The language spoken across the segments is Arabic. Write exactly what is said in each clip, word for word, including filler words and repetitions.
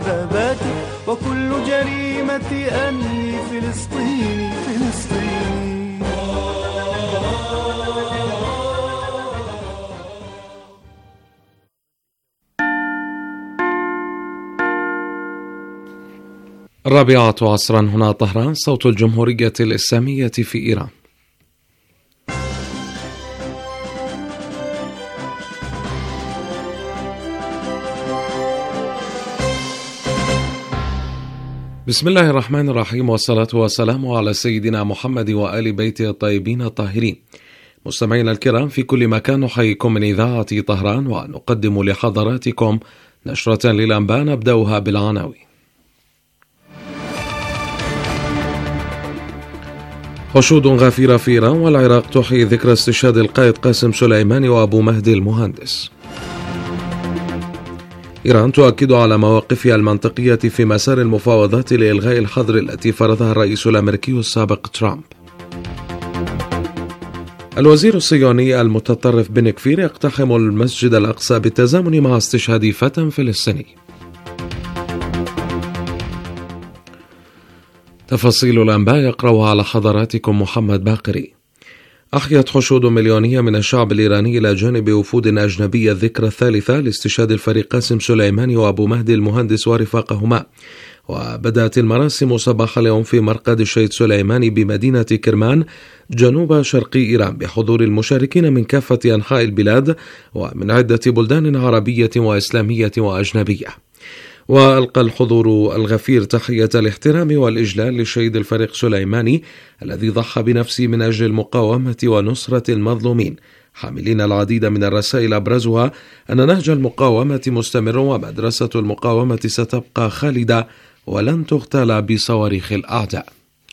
ثباتي وكل جريمة أني فلسطيني فلسطيني. الرابعة عصرا هنا طهران، صوت الجمهورية الإسلامية في إيران. بسم الله الرحمن الرحيم، والصلاة والسلام على سيدنا محمد وآل بيته الطيبين الطاهرين. مستمعينا الكرام في كل مكان، نحييكم من إذاعة طهران ونقدم لحضراتكم نشرة للأنباء نبدأها بالعناوين. حشود غفيرة في إيران والعراق تحيي ذكرى استشهاد القائد قاسم سليماني وأبو مهدي المهندس. إيران تؤكد على مواقفها المنطقية في مسار المفاوضات لإلغاء الحظر التي فرضها الرئيس الأمريكي السابق ترامب. الوزير الصهيوني المتطرف بن كفير يقتحم المسجد الأقصى بالتزامن مع استشهاد فتى فلسطيني. تفاصيل الأنباء يقرأها على حضراتكم محمد باقري. أحيت حشود مليونية من الشعب الإيراني إلى جانب وفود أجنبية الذكرى الثالثة لاستشهاد الفريق قاسم سليماني وأبو مهدي المهندس ورفاقهما، وبدأت المراسم صباح اليوم في مرقد الشهيد سليماني بمدينة كرمان جنوب شرقي إيران بحضور المشاركين من كافة أنحاء البلاد ومن عدة بلدان عربية وإسلامية وأجنبية. وألقى الحضور الغفير تحية الاحترام والإجلال للشهيد الفريق سليماني الذي ضحى بنفسه من أجل المقاومة ونصرة المظلومين، حاملين العديد من الرسائل أبرزها أن نهج المقاومة مستمر ومدرسة المقاومة ستبقى خالدة ولن تغتال بصواريخ الأعداء.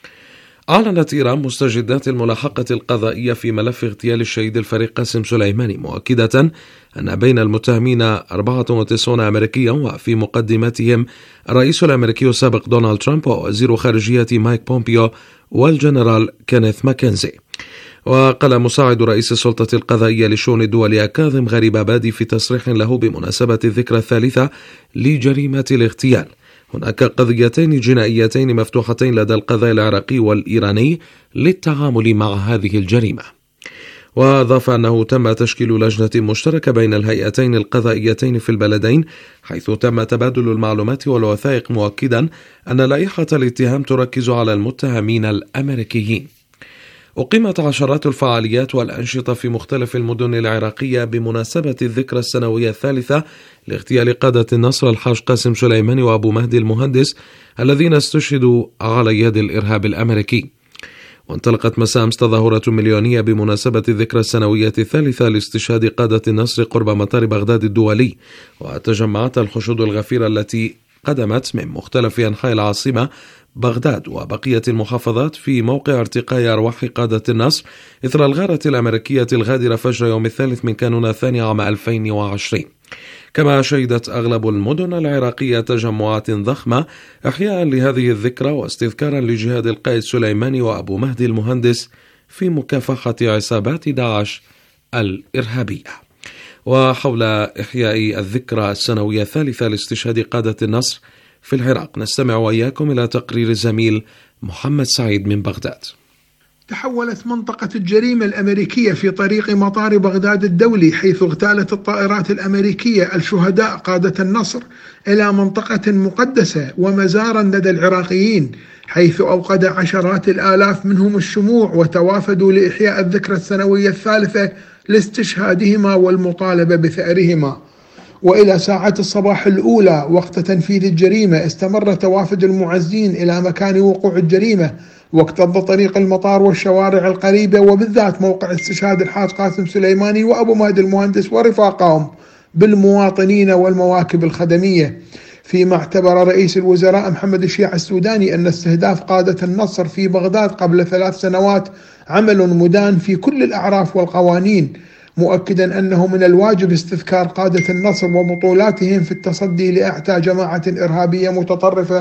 أعلنت إيران مستجدات الملاحقة القضائية في ملف اغتيال الشهيد الفريق قاسم سليماني، مؤكدة أن بين المتهمين أربعة وتسعين أمريكيا وفي مقدمتهم الرئيس الأمريكي السابق دونالد ترامب ووزير خارجية مايك بومبيو والجنرال كينيث ماكنزي. وقال مساعد رئيس السلطة القضائية لشؤون الدول كاظم غريبابادي في تصريح له بمناسبة الذكرى الثالثة لجريمة الاغتيال: هناك قضيتين جنائيتين مفتوحتين لدى القضاء العراقي والإيراني للتعامل مع هذه الجريمة. وأضاف أنه تم تشكيل لجنة مشتركة بين الهيئتين القضائيتين في البلدين، حيث تم تبادل المعلومات والوثائق، مؤكدا أن لائحة الاتهام تركز على المتهمين الأمريكيين. أقيمت عشرات الفعاليات والأنشطة في مختلف المدن العراقية بمناسبة الذكرى السنوية الثالثة لاغتيال قادة النصر الحاج قاسم سليماني وأبو مهدي المهندس الذين استشهدوا على يد الإرهاب الأمريكي. وانطلقت مساء تظاهرة مليونية بمناسبة الذكرى السنوية الثالثة لاستشهاد قادة النصر قرب مطار بغداد الدولي، وتجمعت الحشود الغفيرة التي قدمت من مختلف أنحاء العاصمة بغداد وبقية المحافظات في موقع ارتقاء أرواح قادة النصر إثر الغارة الأمريكية الغادرة فجر يوم الثالث من كانون الثاني عام ألفين وعشرين. كما شهدت أغلب المدن العراقية تجمعات ضخمة إحياء لهذه الذكرى واستذكارا لجهاد القائد سليماني وأبو مهدي المهندس في مكافحة عصابات داعش الإرهابية. وحول إحياء الذكرى السنوية الثالثة لاستشهاد قادة النصر في العراق نستمع وإياكم إلى تقرير الزميل محمد سعيد من بغداد. تحولت منطقة الجريمة الأمريكية في طريق مطار بغداد الدولي، حيث اغتالت الطائرات الأمريكية الشهداء قادة النصر، إلى منطقة مقدسة ومزارا لدى العراقيين، حيث أوقد عشرات الآلاف منهم الشموع وتوافدوا لإحياء الذكرى السنوية الثالثة لاستشهادهما والمطالبة بثأرهما. وإلى ساعات الصباح الأولى وقت تنفيذ الجريمة استمر توافد المعزين إلى مكان وقوع الجريمة، واكتظ طريق المطار والشوارع القريبة، وبالذات موقع استشهاد الحاج قاسم سليماني وأبو مهدي المهندس ورفاقهم بالمواطنين والمواكب الخدمية. فيما اعتبر رئيس الوزراء محمد الشيع السوداني أن استهداف قادة النصر في بغداد قبل ثلاث سنوات عمل مدان في كل الأعراف والقوانين، مؤكدا أنه من الواجب استذكار قادة النصر وبطولاتهم في التصدي لإعتاء جماعة إرهابية متطرفة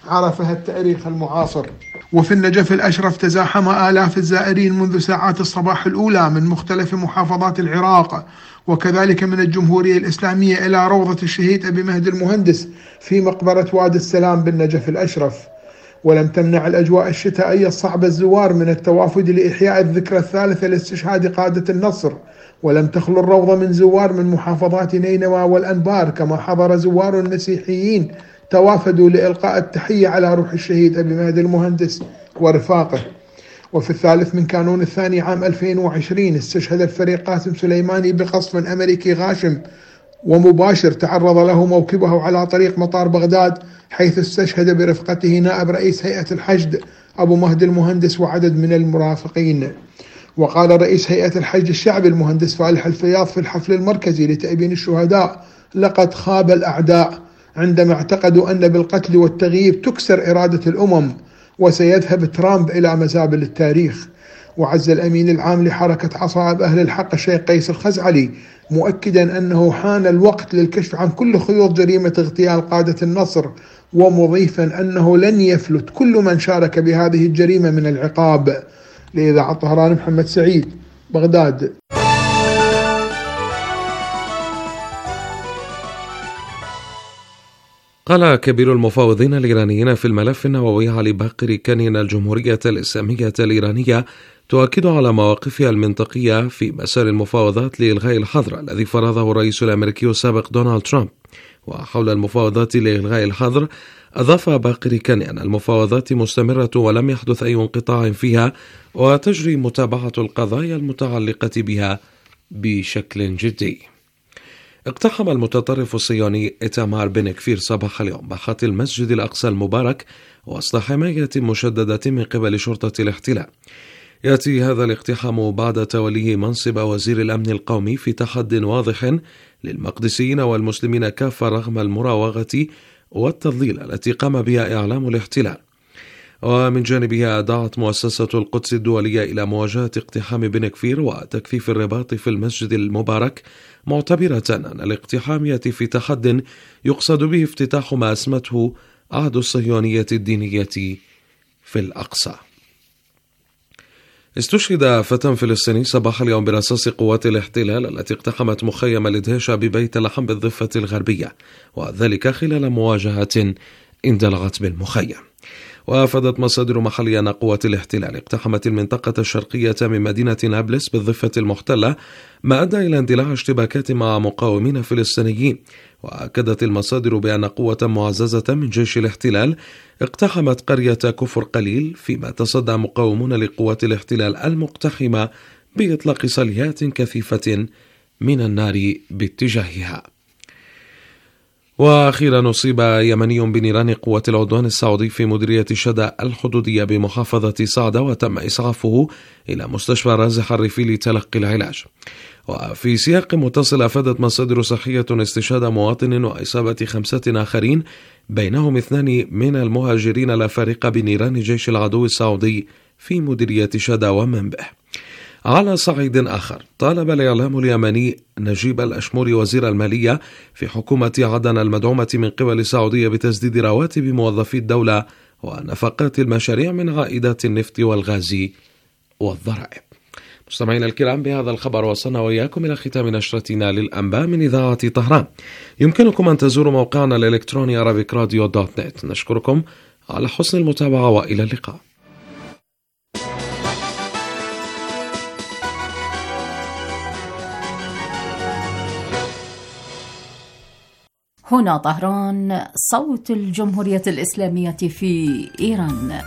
عرفها التاريخ المعاصر. وفي النجف الأشرف تزاحم آلاف الزائرين منذ ساعات الصباح الأولى من مختلف محافظات العراق وكذلك من الجمهورية الإسلامية إلى روضة الشهيد أبي مهدي المهندس في مقبرة وادي السلام بالنجف الأشرف. ولم تمنع الأجواء الشتائية الصعبة الزوار من التوافد لإحياء الذكرى الثالثة لاستشهاد قادة النصر، ولم تخلو الروضة من زوار من محافظات نينوى والأنبار، كما حضر زوار مسيحيين توافدوا لإلقاء التحية على روح الشهيد أبي مهدي المهندس ورفاقه. وفي الثالث من كانون الثاني عام ألفين وعشرين استشهد الفريق قاسم سليماني بقصف أمريكي غاشم ومباشر تعرض له موكبه على طريق مطار بغداد، حيث استشهد برفقته نائب رئيس هيئة الحشد أبو مهدي المهندس وعدد من المرافقين. وقال رئيس هيئة الحشد الشعبي المهندس فالح الفياض في الحفل المركزي لتأبين الشهداء: لقد خاب الأعداء عندما اعتقدوا أن بالقتل والتغييب تكسر إرادة الأمم، وسيذهب ترامب إلى مزابل التاريخ. وعز الأمين العام لحركة عصائب أهل الحق الشيخ قيس الخزعلي مؤكدا أنه حان الوقت للكشف عن كل خيوط جريمة اغتيال قادة النصر، ومضيفا أنه لن يفلت كل من شارك بهذه الجريمة من العقاب. لإذاعة طهران محمد سعيد، بغداد. قال كبير المفاوضين الإيرانيين في الملف النووي علي باقر كاني أن الجمهورية الإسلامية الإيرانية تؤكد على مواقفها المنطقية في مسار المفاوضات لإلغاء الحظر الذي فرضه الرئيس الأمريكي السابق دونالد ترامب. وحول المفاوضات لإلغاء الحظر أضاف باقر كاني أن المفاوضات مستمرة ولم يحدث أي انقطاع فيها، وتجري متابعة القضايا المتعلقة بها بشكل جدي. اقتحم المتطرف الصهيوني إيتامار بن كفير صباح اليوم باحات المسجد الأقصى المبارك وسط حماية مشددة من قبل شرطة الاحتلال. يأتي هذا الاقتحام بعد توليه منصب وزير الأمن القومي في تحد واضح للمقدسيين والمسلمين كافة رغم المراوغة والتضليل التي قام بها إعلام الاحتلال. ومن جانبها أدعت مؤسسة القدس الدولية إلى مواجهة اقتحام بن كفير وتكثيف الرباط في المسجد المبارك، معتبرة أن الاقتحام يأتي في تحد يقصد به افتتاح ما أسمته عهد الصهيونية الدينية في الأقصى. استشهد فتى فلسطيني صباح اليوم برصاص قوات الاحتلال التي اقتحمت مخيم الإدهيشة ببيت لحم بالضفة الغربية، وذلك خلال مواجهة اندلعت بالمخيم. وافادت مصادر محلية أن قوات الاحتلال اقتحمت المنطقة الشرقية من مدينة نابلس بالضفة المحتلة، ما أدى إلى اندلاع اشتباكات مع مقاومين فلسطينيين. وأكدت المصادر بأن قوة معززة من جيش الاحتلال اقتحمت قرية كفر قليل، فيما تصدى مقاومون لقوات الاحتلال المقتحمة بإطلاق صليات كثيفة من النار باتجاهها. وأخيرا أصيب يمني بنيران قوات العدوان السعودي في مديرية شدة الحدودية بمحافظة صعدة، وتم إسعافه إلى مستشفى رازح الريفي لتلقي العلاج. وفي سياق متصل أفادت مصادر صحية استشهاد مواطن وإصابة خمسة آخرين، بينهم اثنان من المهاجرين الأفارقة بنيران جيش العدو السعودي في مديرية شدة ومنبه. على صعيد آخر، طالب الإعلام اليمني نجيب الأشموري وزير المالية في حكومة عدن المدعومة من قبل السعودية بتسديد رواتب موظفي الدولة ونفقات المشاريع من عائدات النفط والغاز والضرائب. مستمعينا الكرام، بهذا الخبر وصلنا وإياكم إلى ختام نشرتنا للأنباء من إذاعة طهران. يمكنكم أن تزوروا موقعنا الإلكتروني أرابيك راديو دوت نت. نشكركم على حسن المتابعة وإلى اللقاء. هنا طهران، صوت الجمهورية الإسلامية في إيران.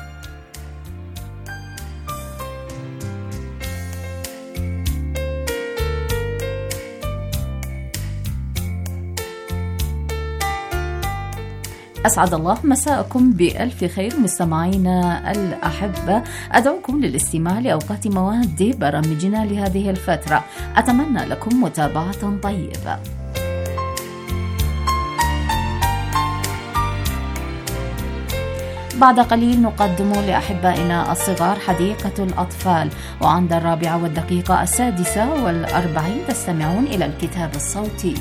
أسعد الله مساءكم بألف خير مستمعينا الأحبة، أدعوكم للاستماع لأوقات مواد برامجنا لهذه الفترة. أتمنى لكم متابعة طيبة. بعد قليل نقدم لأحبائنا الصغار حديقة الأطفال، وعند الرابعة والدقيقة السادسة والأربعين تستمعون إلى الكتاب الصوتي.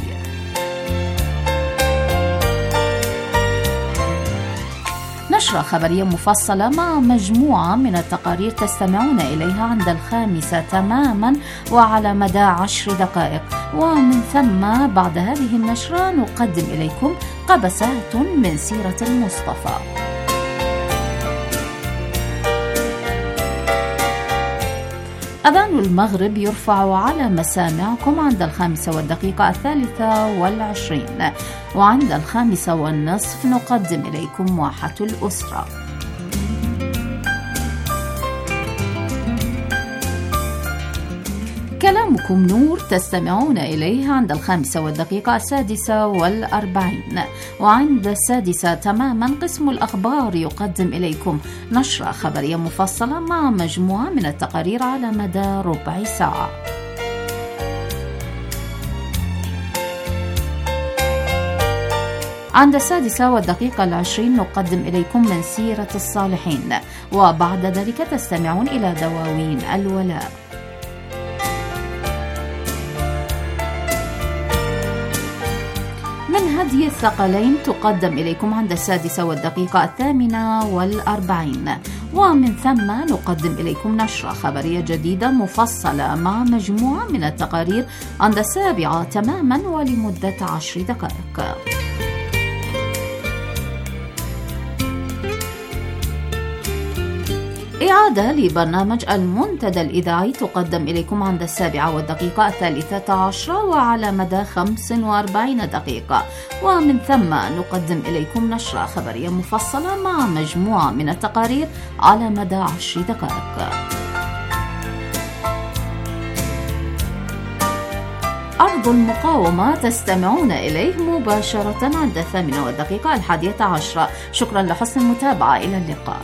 نشرة خبرية مفصلة مع مجموعة من التقارير تستمعون إليها عند الخامسة تماما وعلى مدى عشر دقائق. ومن ثم بعد هذه النشرة نقدم إليكم قبسات من سيرة المصطفى. أذان المغرب يرفع على مسامعكم عند الخامسة والدقيقة الثالثة والعشرين، وعند الخامسة والنصف نقدم إليكم واحة الأسرة. كلامكم نور تستمعون إليه عند الخامسة والدقيقة السادسة والأربعين، وعند السادسة تماما قسم الأخبار يقدم إليكم نشرة خبرية مفصلة مع مجموعة من التقارير على مدى ربع ساعة. عند السادسة والدقيقة العشرين نقدم إليكم من سيرة الصالحين، وبعد ذلك تستمعون إلى دواوين الولاء. من هدي الثقلين تقدم إليكم عند السادسة والدقيقة الثامنة والأربعين، ومن ثم نقدم إليكم نشرة خبرية جديدة مفصلة مع مجموعة من التقارير عند السابعة تماما ولمدة عشر دقائق. إعادة لبرنامج المنتدى الإذاعي تقدم إليكم عند السابعة والدقيقة الثالثة عشرة وعلى مدى خمس وأربعين دقيقة، ومن ثم نقدم إليكم نشرة خبرية مفصلة مع مجموعة من التقارير على مدى عشر دقائق. أرض المقاومة تستمعون إليه مباشرة عند الثامنة والدقيقة الحادية عشرة. شكرا لحسن المتابعة، إلى اللقاء.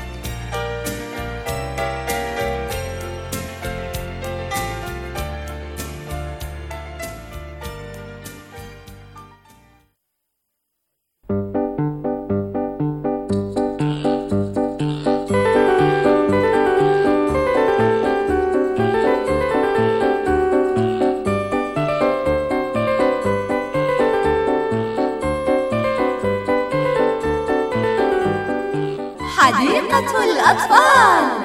حديقة الأطفال.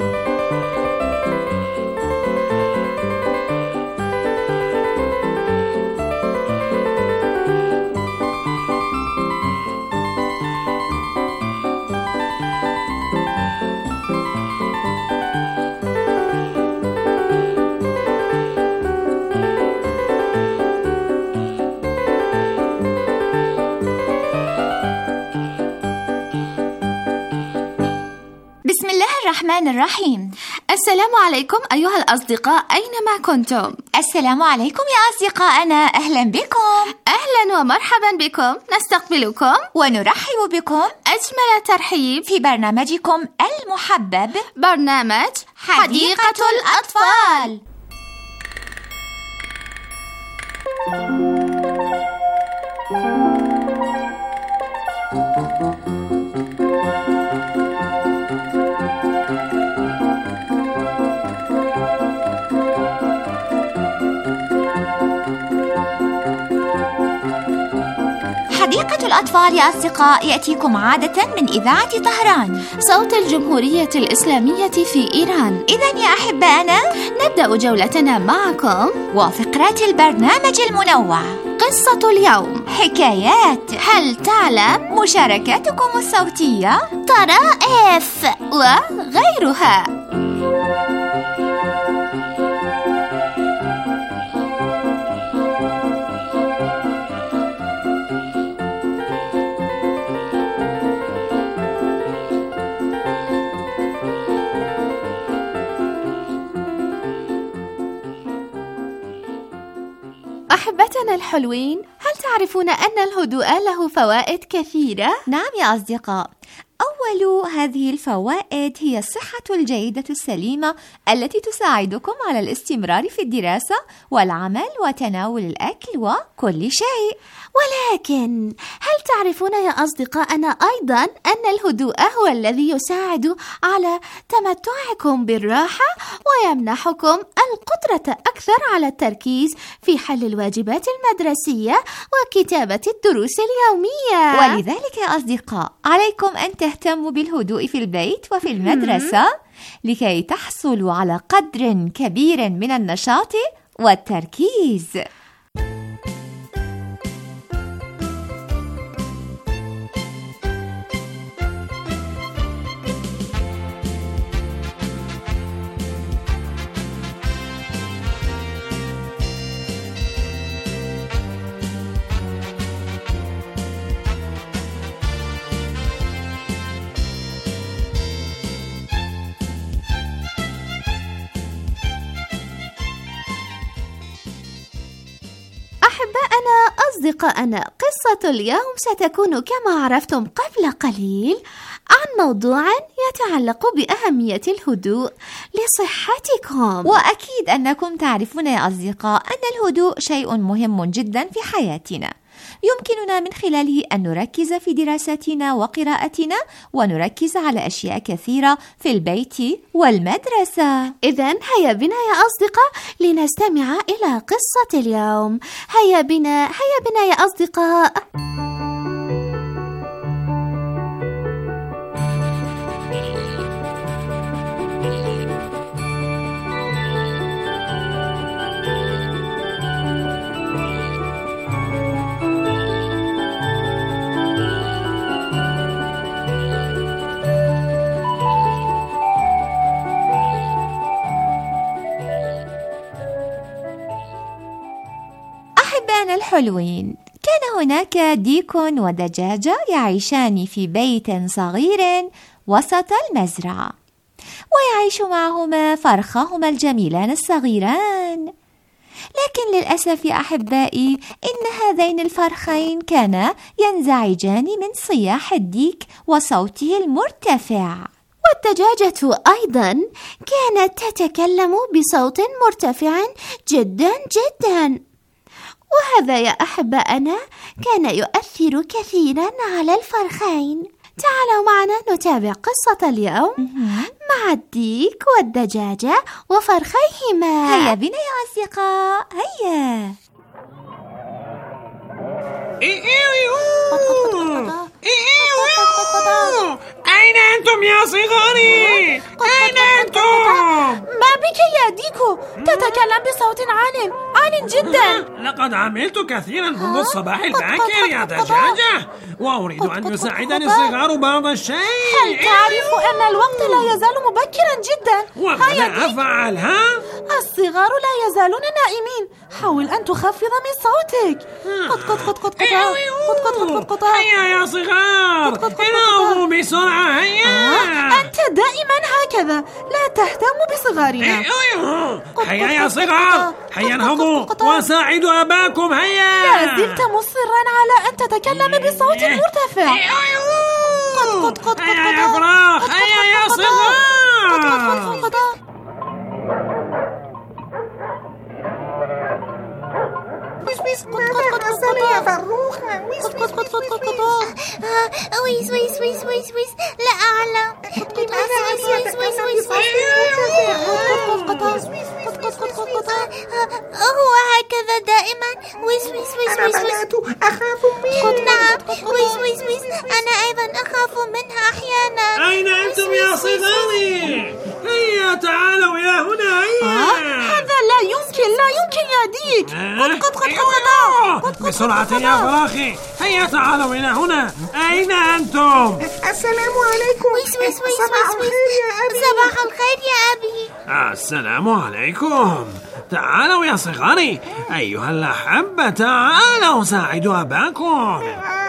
الرحمن الرحيم. السلام عليكم أيها الأصدقاء أينما كنتم. السلام عليكم يا أصدقائنا، أهلا بكم. أهلا ومرحبا بكم، نستقبلكم ونرحب بكم أجمل ترحيب في برنامجكم المحبب، برنامج حديقة الأطفال. حديقة الأطفال يا أصدقاء يأتيكم عادة من إذاعة طهران، صوت الجمهورية الإسلامية في إيران. إذن يا أحبائنا نبدأ جولتنا معكم وفقرات البرنامج المنوع، قصة اليوم، حكايات، هل تعلم، مشاركاتكم الصوتية، طرائف وغيرها. أحبتنا الحلوين، هل تعرفون أن الهدوء له فوائد كثيرة؟ نعم يا أصدقاء، أول هذه الفوائد هي الصحة الجيدة السليمة التي تساعدكم على الاستمرار في الدراسة والعمل وتناول الأكل وكل شيء. ولكن هل تعرفون يا أصدقائنا أيضا أن الهدوء هو الذي يساعد على تمتعكم بالراحة ويمنحكم القدرة أكثر على التركيز في حل الواجبات المدرسية وكتابة الدروس اليومية؟ ولذلك يا أصدقاء عليكم أن تهتموا بالهدوء في البيت وفي المدرسة لكي تحصلوا على قدر كبير من النشاط والتركيز. أحبائنا أصدقائنا، قصة اليوم ستكون كما عرفتم قبل قليل عن موضوع يتعلق بأهمية الهدوء لصحتكم. وأكيد أنكم تعرفون يا أصدقاء أن الهدوء شيء مهم جدا في حياتنا، يمكننا من خلاله أن نركز في دراستنا وقراءتنا ونركز على أشياء كثيرة في البيت والمدرسة. إذن هيا بنا يا أصدقاء لنستمع إلى قصة اليوم. هيا بنا هيا بنا يا أصدقاء. أحبائنا الحلوين، كان هناك ديك ودجاجة يعيشان في بيت صغير وسط المزرعة، ويعيش معهما فرخهما الجميلان الصغيران. لكن للأسف يا أحبائي إن هذين الفرخين كانا ينزعجان من صياح الديك وصوته المرتفع، والدجاجة أيضا كانت تتكلم بصوت مرتفع جدا جدا، وهذا يا أحبائنا كان يؤثر كثيرا على الفرخين. تعالوا معنا نتابع قصة اليوم مع الديك والدجاجة وفرخيهما. هيا بنا يا أصدقاء، هيا. أين أنتم يا صغاري؟ أين أنتم؟ ما بك يا ديكو؟ تتكلم بصوت عال عال جدا. لقد عملت كثيرا منذ الصباح الباكر يا دجاجة، وأريد أن يساعدني الصغار بعض الشيء. هل تعرف أن الوقت لا يزال مبكرا جدا؟ وماذا أفعل ها؟ الصغار لا يزالون نائمين، حاول أن تخفض من صوتك. قط قط قط قط قط قط قط قط. هيا يا صغار، انهضوا بسرعة، هيا. أنت دائما هكذا، لا تهتم بصغارنا. هيا يا صغار، هيا انهضوا وساعدوا أباكم، هيا. لا زلت مصرا على أن تتكلم بصوت مرتفع. قط قط قط. هيا يا فراخ، هيا يا صغار. ويس ماذا حصل يا فروخة؟ ويس ويس ويس ويس ويس ويس ويس ويس لا أعلم. لماذا أنت تتكلم بصوت مرتفع؟ هو هكذا دائما. ويس ويس ويس ويس. أنا بدأت أخاف منه. نعم ويس ويس ويس، أنا أيضا أخاف منها أحيانا. أين أنتم يا صغاري؟ هيا تعالوا يا هنا، هيا. هذا لا يمكن لا يمكن يا ديك. قط قط قط. بسرعة يا فراخي، هيا تعالوا إلى هنا. أين أنتم؟ السلام عليكم. ويس ويس ويس. صباح الخير يا أبي. صباح الخير يا أبي. السلام عليكم. تعالوا يا صغاري أيها الأحبة، تعالوا ساعدوا أباكم.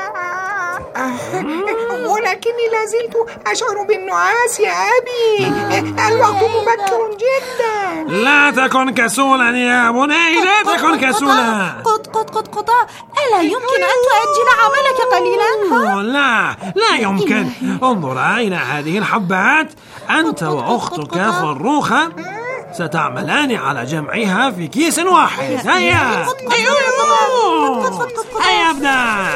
ولكني لازلت أشعر بالنعاس يا أبي، الوقت مبكر جدا. لا تكن كسولا يا بني، لا تكن كسولا. قط قط قط قط. ألا يمكن أن تؤجل عملك قليلا؟ لا لا يمكن. انظرا إلى هذه الحبات، أنت وأختك فروخة ستعملان على جمعها في كيس واحد. هيا هيا ابدأ.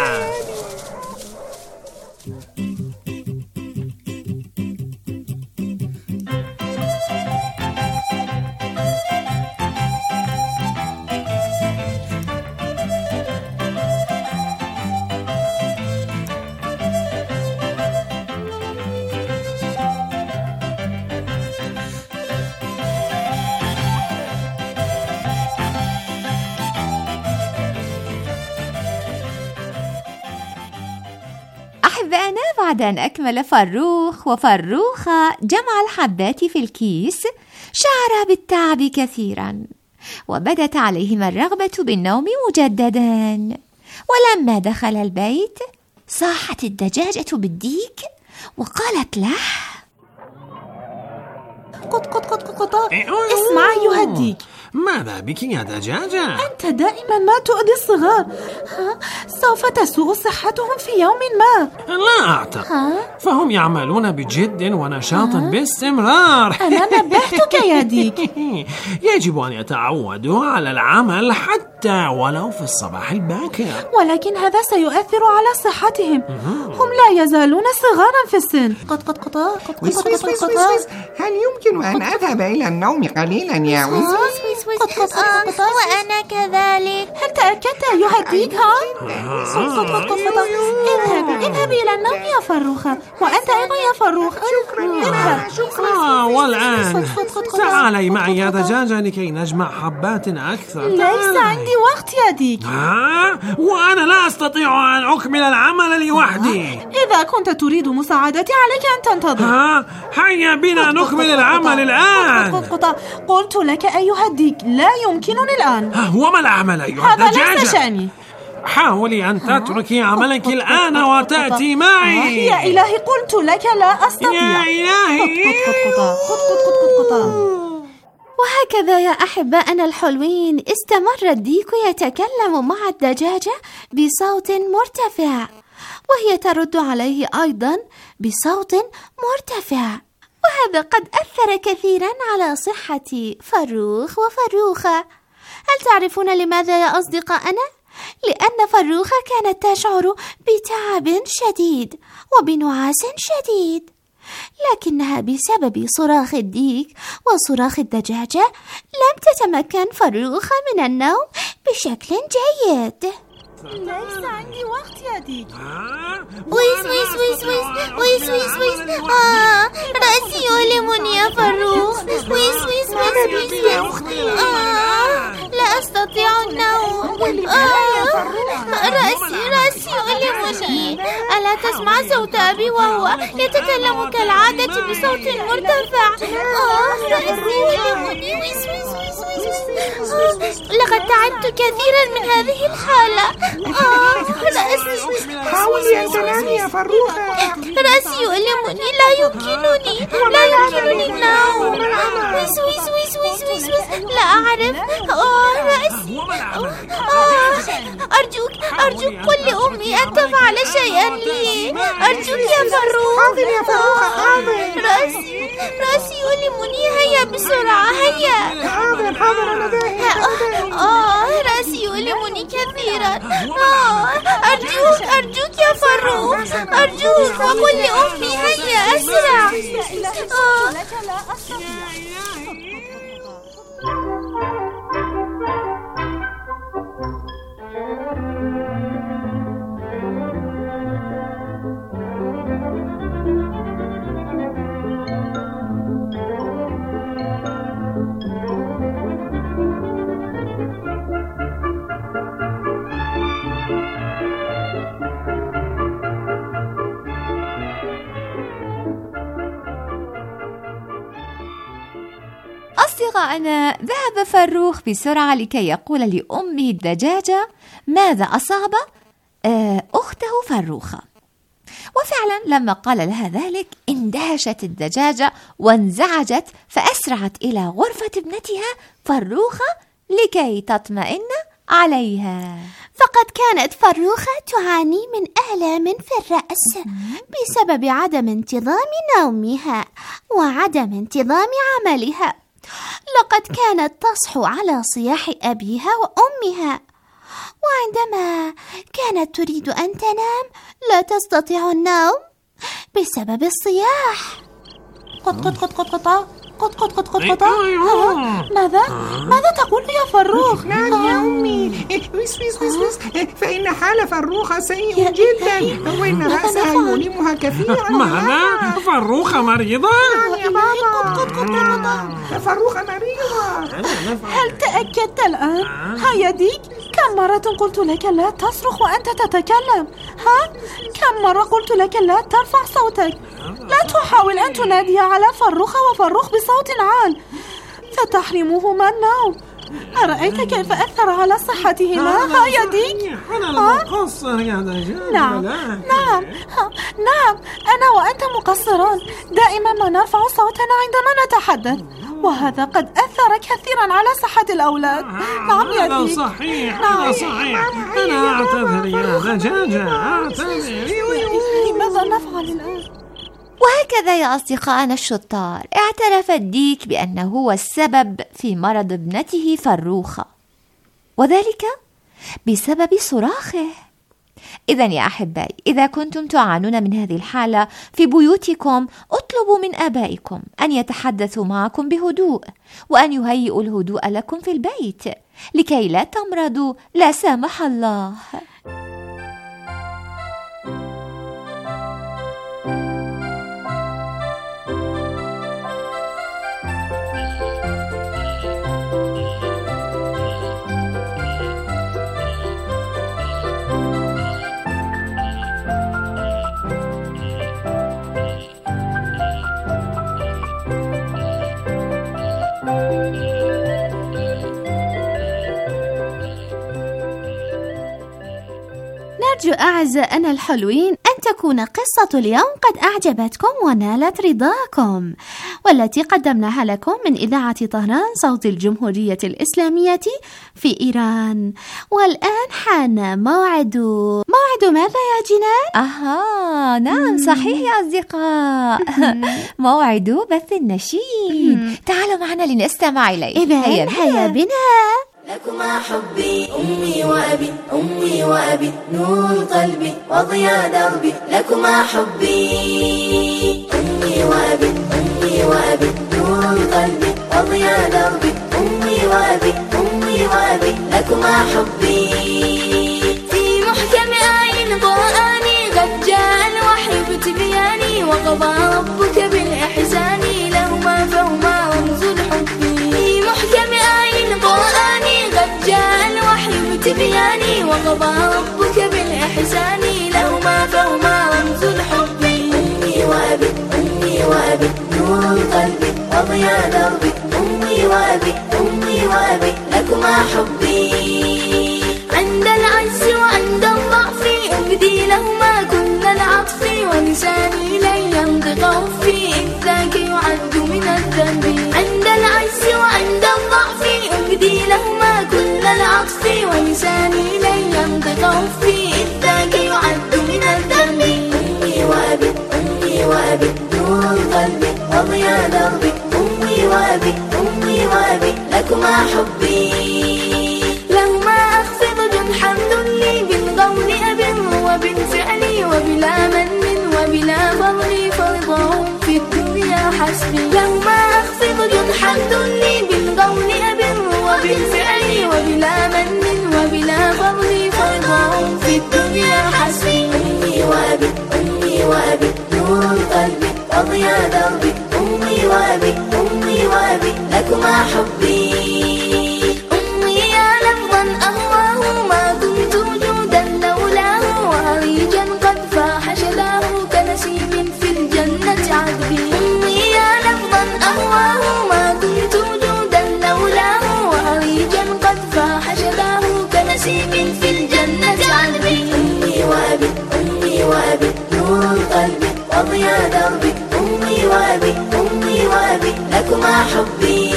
وبعد أن أكمل فروخ وفروخة جمع الحبات في الكيس شعر بالتعب كثيرا، وبدت عليهما الرغبة بالنوم مجددا. ولما دخل البيت صاحت الدجاجة بالديك وقالت له: قط قط قط قط اسمع أيها الديك، ماذا بك يا دجاجة؟ أنت دائما ما تؤذي الصغار، ها؟ سوف تسوء صحتهم في يوم ما. لا أعتقد، فهم يعملون بجد ونشاط باستمرار. أنا نبهتك يا ديك. يجب أن يتعودوا على العمل حتى ولو في الصباح الباكر، ولكن هذا سيؤثر على صحتهم. هم لا يزالون صغارا في السن. قط قط قط قط ويس ويس ويس ويس. هل يمكن أن أذهب إلى النوم قليلا يا ويس ويس؟ وأنا كذلك. هل تأكدت أيها الديك؟ ها؟ اذهب اذهب إلى النوم يا فروخة، وأنت أيضا يا فروخ. شكرا يا شكرا. والآن تعالي معي يا دجاجة لكي نجمع حبات أكثر. ليس عندي وقت يا ديك. ها؟ وأنا لا أستطيع أن أكمل العمل لوحدي. إذا كنت تريد مساعدتي عليك أن تنتظر. ها؟ هيا بنا نكمل العمل الآن. قلت لك أيها الديك لا يمكنني الآن. وما العمل أيها الدجاجة؟ هذا ليس شأني. حاولي أن تتركي عملك الآن وتأتي معي. يا إلهي قلت لك لا أستطيع. يا إلهي. وهكذا يا أحبائنا الحلوين استمر الديك يتكلم مع الدجاجة بصوت مرتفع، وهي ترد عليه أيضا بصوت مرتفع، وهذا قد أثر كثيرا على صحة فروخ وفروخة. هل تعرفون لماذا يا أصدقائنا؟ لأن فروخة كانت تشعر بتعب شديد وبنعاس شديد، لكنها بسبب صراخ الديك وصراخ الدجاجة لم تتمكن فروخة من النوم بشكل جيد. ليس عندي وقت يا ديك. ويس ويس ويس ويس ويس ويس ويس آه رأسي يؤلمني يا فروخ. ويس ويس ويس ويس آه لا أستطيع النوم. آه رأسي رأسي يؤلمني. ألا تسمع صوت أبي وهو يتكلم كالعادة بصوت مرتفع؟ آه رأسي يؤلمني. ويس ويس ويس ويس. لقد تعبت كثيرا من هذه الحالة. آه رأسي. حاولي أن تنامي يا فروخة. رأسي يؤلمني، لا يمكنني لا يمكنني النوم. ويس ويس ويس ويس ويس ويس. لا أعرف. آه رأسي. آه أرجوك أرجوك قل لأمي أن تفعل شيئا لي. أرجوك يا فروخ. حاضر يا فروخة حاضر. رأسي رأسي يؤلمني. هيا بسرعة هيا. حاضر حاضر أنا ذاهب. آه رأسي يؤلمني كثيرا. آه أرجوك أرجوك يا فروخ أرجوك وقل لأمي هيا أسرع. آه أصدقائنا، ذهب فروخ بسرعة لكي يقول لأمه الدجاجة ماذا أصاب أخته فروخة. وفعلا لما قال لها ذلك اندهشت الدجاجة وانزعجت، فأسرعت إلى غرفة ابنتها فروخة لكي تطمئن عليها. فقد كانت فروخة تعاني من آلام في الرأس بسبب عدم انتظام نومها وعدم انتظام عملها. لقد كانت تصحو على صياح أبيها وأمها، وعندما كانت تريد أن تنام لا تستطيع النوم بسبب الصياح. قط قط قط قط قط قط قط قط قط قط. ماذا؟ ماذا تقول يا فروخ؟ نعم يا أمي. ويس ويس ويس ويس. فإن حال فروخة سيء جدا، وإن رأسها يؤلمها كثيرا. ماذا؟ فروخة مريضة؟ نعم يا بابا، فروخة مريضة. هل تأكدت الآن؟ هيا ديك كم مرة قلت لك لا تصرخ وأنت تتكلم؟ ها؟ كم مرة قلت لك لا ترفع صوتك؟ لا تحاول أن تنادي على فروخ وفروخ بصوت عال فتحرمهما النوم. أرأيت كيف أثر على صحتهما؟ ها يديك؟ أنا مقصر يا دجاجة. نعم نعم نعم أنا وأنت مقصران. دائما ما نرفع صوتنا عندما نتحدث، وهذا قد أثر كثيرا على صحة الأولاد. نعم يديك. هذا صحيح. هذا صحيح. أنا أعتذر يا دجاجة، أعتذر. ماذا نفعل الآن؟ وهكذا يا أصدقائنا الشطار اعترف الديك بأنه هو السبب في مرض ابنته فروخة، وذلك بسبب صراخه. إذن يا أحبائي، إذا كنتم تعانون من هذه الحالة في بيوتكم، اطلبوا من آبائكم أن يتحدثوا معكم بهدوء، وأن يهيئوا الهدوء لكم في البيت لكي لا تمرضوا لا سامح الله. أرجو أعزائنا الحلوين أن تكون قصة اليوم قد أعجبتكم ونالت رضاكم، والتي قدمناها لكم من إذاعة طهران صوت الجمهورية الإسلامية في إيران. والآن حان موعد موعد ماذا يا جنان؟ أها نعم صحيح يا أصدقاء، موعد بث النشيد. تعالوا معنا لنستمع إليه. إذن هيا, هيا بنا. لكما حبي أمي وأبي، أمي وأبي نور قلبي وضياء دربي. لكما حبي أمي وأبي، أمي وأبي نور قلبي وضياء دربي. أمي وأبي، أمي وأبي لكما حبي. في محكم آي القرآن قد جاء الوحي بتبياني، وقضى ربك بالإحسان لهما فهما رمز الحب. في محكم آي القرآن قد جاء الوحي بتبياني، وقضى ربك بالإحسان لهما فهما رمز الحب. أمي وأبي، أمي وأبي نور قلبي وضياء دربي. أمي وأبي، أمي وأبي لكما حبي. عند العجز وعند الضعف أبدي لهما كل العطف، ولساني لن ينطق أفي إذ ذاك يعد من الذنب. عند العجز وعند الضعف أبدي لهما كل العطف، ولساني لن ينطق أفي إذ ذاك يعد من الذنب. أمي وأبي، أمي وأبي نور قلبي وضياء دربي. أمي وأبي، أمي وأبي لكما حبي. لهما أخفض جنحا ذلي بالقول أبر وبالفعل وبلا من وبلا فضل، فرضهم في الدنيا حسبي. لهما أخفض جنحا ذلي بالقول أبر وبالفعل وبلا من وبلا فضل، فرضهم في الدنيا حسبي. أمي وأبي، أمي وأبي نور قلبي وضياء دربي. أمي وأبي، أمي وأبي لكما حبي. أمي يا لفظا أهواه ما كنت وجودا لولاه، وهريجا قد فاح شداه كنسيم في الجنة عذبي. أمي يا لفظا أهواه ما كنت وجودا لولاه، وهريجا قد فاح شداه كنسيم في الجنة عذبي. أمي وأبي، أمي وأبي نور قلبي وضياء دربي. أمي وأبي، أمي وأبي لكما حبي.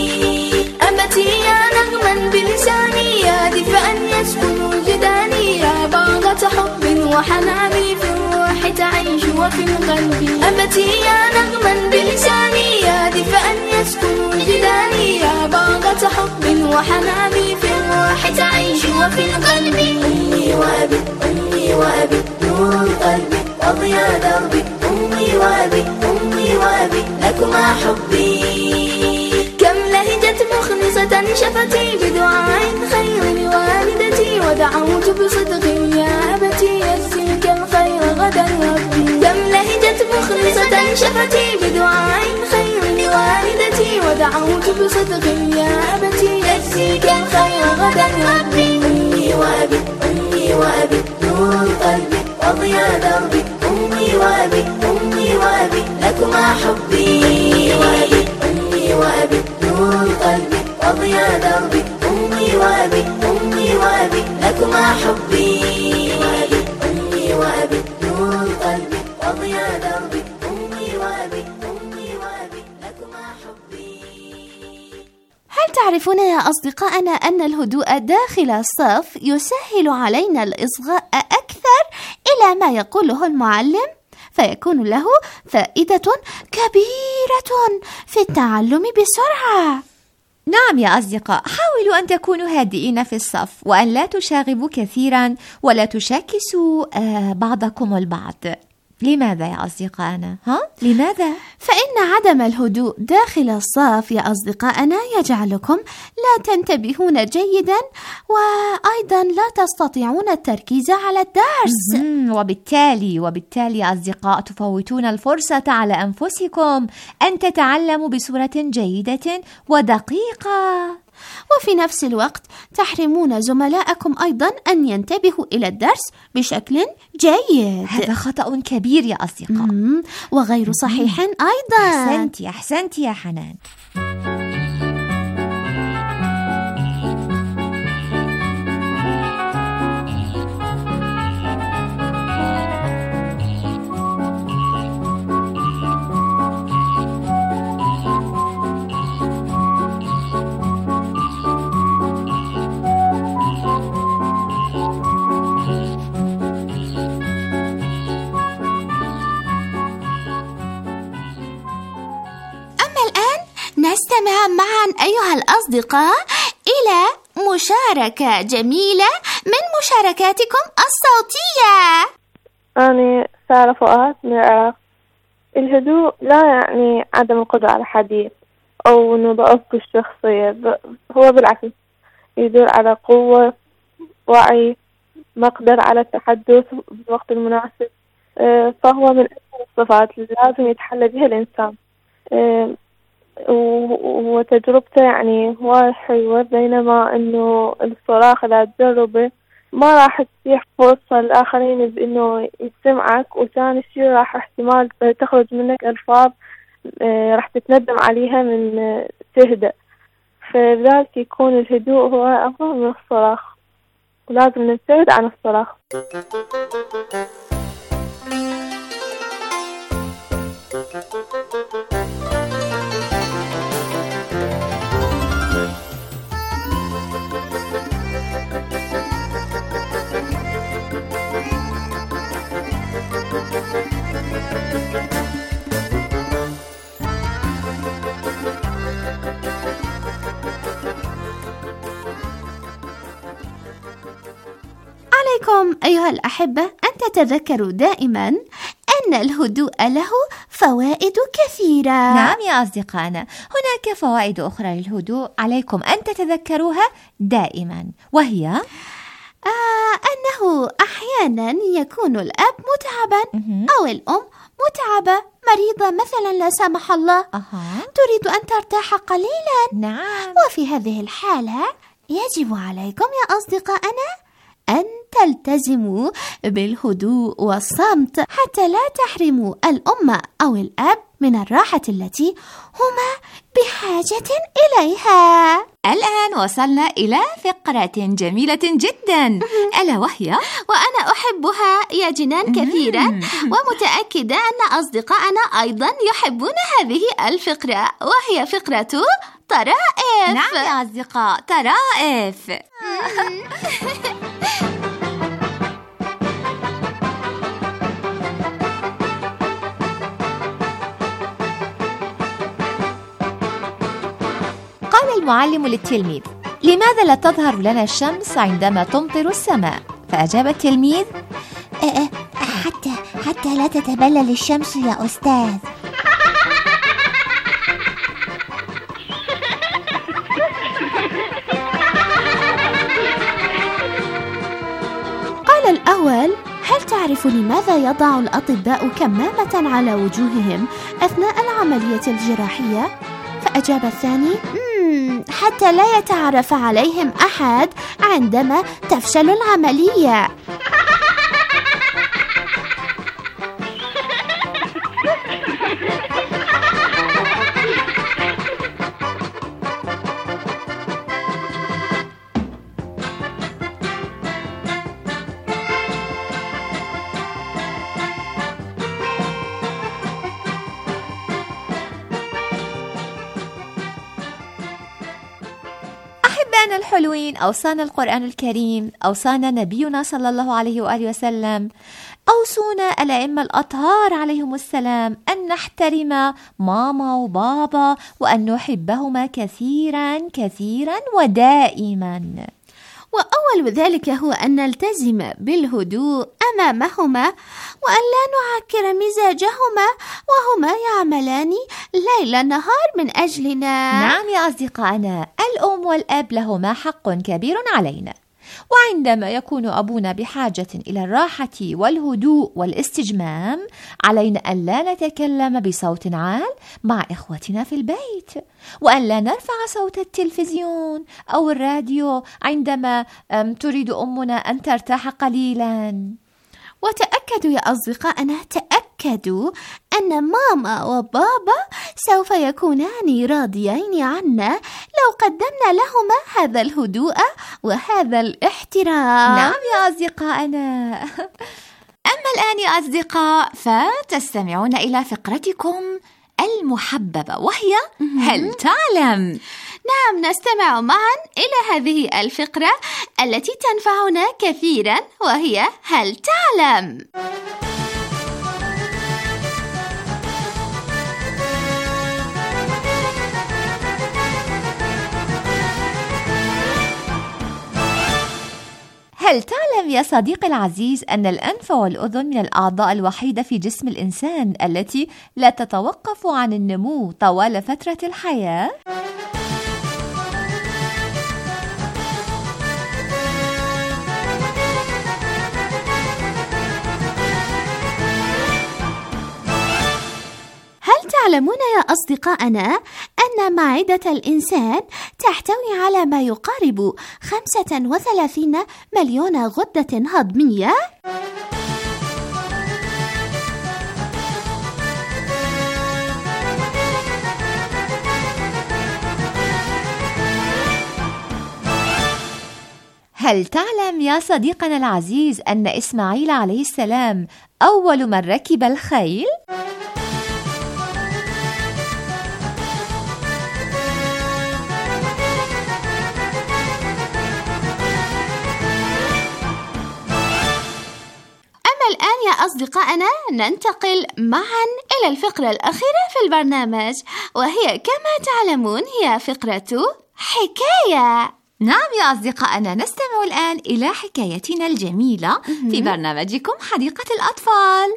أمتي يا نغما بلساني يا دفئا يسكن وجداني، يا باغة حب وحناني في الروح تعيش وفي القلب. أمتي يا نغما بلساني يا دفئا يسكن وجداني، يا باغة حب وحناني في الروح تعيش وفي القلب. أمي وأبي، أمي وأبي نور قلبي وضياء دربي. أمي وأبي، أمي وأبي لكما حبي. كم لهجت مخلصة شفتي بدعاء خير لوالدتي، ودعوت بصدق يا أبتي يسلك الخير غدا ربي. كم لهجت مخلصة شفتي بدعاء خير لوالدتي، ودعوت بصدق يا أبتي يسلك الخير غدا ربي. أمي وضياء دربي أمي وأبي أمي وأبي لكما حبي. هل تعرفون يا أصدقائنا أن الهدوء داخل الصف يسهل علينا الإصغاء أكثر إلى ما يقوله المعلم؟ فيكون له فائدة كبيرة في التعلم بسرعة. نعم يا أصدقاء، حاولوا أن تكونوا هادئين في الصف وأن لا تشاغبوا كثيرا ولا تشاكسوا بعضكم البعض. لماذا يا أصدقائنا؟ ها؟ لماذا؟ فإن عدم الهدوء داخل الصف يا أصدقائنا يجعلكم لا تنتبهون جيدا وأيضا لا تستطيعون التركيز على الدرس. وبالتالي وبالتالي يا أصدقاء تفوتون الفرصة على أنفسكم أن تتعلموا بصورة جيدة ودقيقة، وفي نفس الوقت تحرمون زملائكم أيضا أن ينتبهوا إلى الدرس بشكل جيد. هذا خطأ كبير يا أصدقاء وغير صحيح أيضا. أحسنتي أحسنتي يا حنان. نستمع معا أيها الأصدقاء إلى مشاركة جميلة من مشاركاتكم الصوتية. أنا سارة فؤاد من العراق. الهدوء لا يعني عدم القدرة على الحديث أو إنه ضعف الشخصية، هو بالعكس يدل على قوة، وعي، مقدرة على التحدث بالوقت المناسب، فهو من أهم الصفات اللي لازم يتحلى بها الإنسان. وتجربته يعني وايد حلوة، بينما إنه الصراخ إذا تجربه ما راح تتيح فرصة للآخرين بإنه يسمعك، وثاني شيء راح احتمال تخرج منك ألفاظ راح تتندم عليها من تهدأ، فلذلك يكون الهدوء هو أفضل من الصراخ، ولازم نبتعد عن الصراخ. عليكم أيها الأحبة أن تتذكروا دائما أن الهدوء له فوائد كثيرة. نعم يا أصدقائنا، هناك فوائد أخرى للهدوء عليكم أن تتذكروها دائما، وهي آه أنه أحيانا يكون الأب متعبا أو الأم متعبة مريضة مثلا لا سمح الله، أه. تريد أن ترتاح قليلا. نعم. وفي هذه الحالة يجب عليكم يا أصدقائنا أن تلتزموا بالهدوء والصمت حتى لا تحرموا الأم أو الأب من الراحة التي هما بحاجة إليها. الآن وصلنا إلى فقرة جميلة جدا، ألا وهي وأنا أحبها يا جنان كثيرا، ومتأكدة أن أصدقائنا أيضا يحبون هذه الفقرة، وهي فقرة طرائف. نعم يا أصدقاء، طرائف. قال المعلم للتلميذ: لماذا لا تظهر لنا الشمس عندما تمطر السماء؟ فأجاب التلميذ: حتى حتى لا تتبلل الشمس يا أستاذ. قال الأول: هل تعرف لماذا يضع الأطباء كمامة على وجوههم أثناء العملية الجراحية؟ فأجاب الثاني: حتى لا يتعرف عليهم أحد عندما تفشل العملية. أصدقائنا الحلوين، أوصانا القرآن الكريم، أوصانا نبينا صلى الله عليه وآله وسلم، أوصونا الأئمة الأطهار عليهم السلام أن نحترم ماما وبابا وأن نحبهما كثيرا كثيرا ودائما. وأول ذلك هو أن نلتزم بالهدوء أمامهما وأن لا نعكر مزاجهما وهما يعملان ليل نهار من أجلنا. نعم يا أصدقائنا، الأم والأب لهما حق كبير علينا، وعندما يكون أبونا بحاجة إلى الراحة والهدوء والاستجمام علينا أن لا نتكلم بصوت عال مع إخوتنا في البيت، وأن لا نرفع صوت التلفزيون أو الراديو عندما تريد أمنا أن ترتاح قليلا. وتأكدوا يا أصدقائنا، تأكدوا أن ماما وبابا سوف يكونان راضيين عنا لو قدمنا لهما هذا الهدوء وهذا الاحترام. نعم يا أصدقائنا. أما الآن يا أصدقاء فتستمعون إلى فقرتكم المحببة، وهي هل تعلم؟ نعم، نستمع معا إلى هذه الفقرة التي تنفعنا كثيرا، وهي هل تعلم؟ هل تعلم يا صديقي العزيز أن الأنف والأذن من الأعضاء الوحيدة في جسم الإنسان التي لا تتوقف عن النمو طوال فترة الحياة؟ هل تعلمون يا أصدقائنا أن معدة الإنسان تحتوي على ما يقارب خمسة وثلاثين مليون غدة هضمية؟ هل تعلم يا صديقنا العزيز أن إسماعيل عليه السلام أول من ركب الخيل؟ الآن يا أصدقائنا ننتقل معا إلى الفقرة الأخيرة في البرنامج، وهي كما تعلمون هي فقرة حكاية. نعم يا أصدقائنا، نستمع الآن إلى حكايتنا الجميلة في برنامجكم حديقة الأطفال.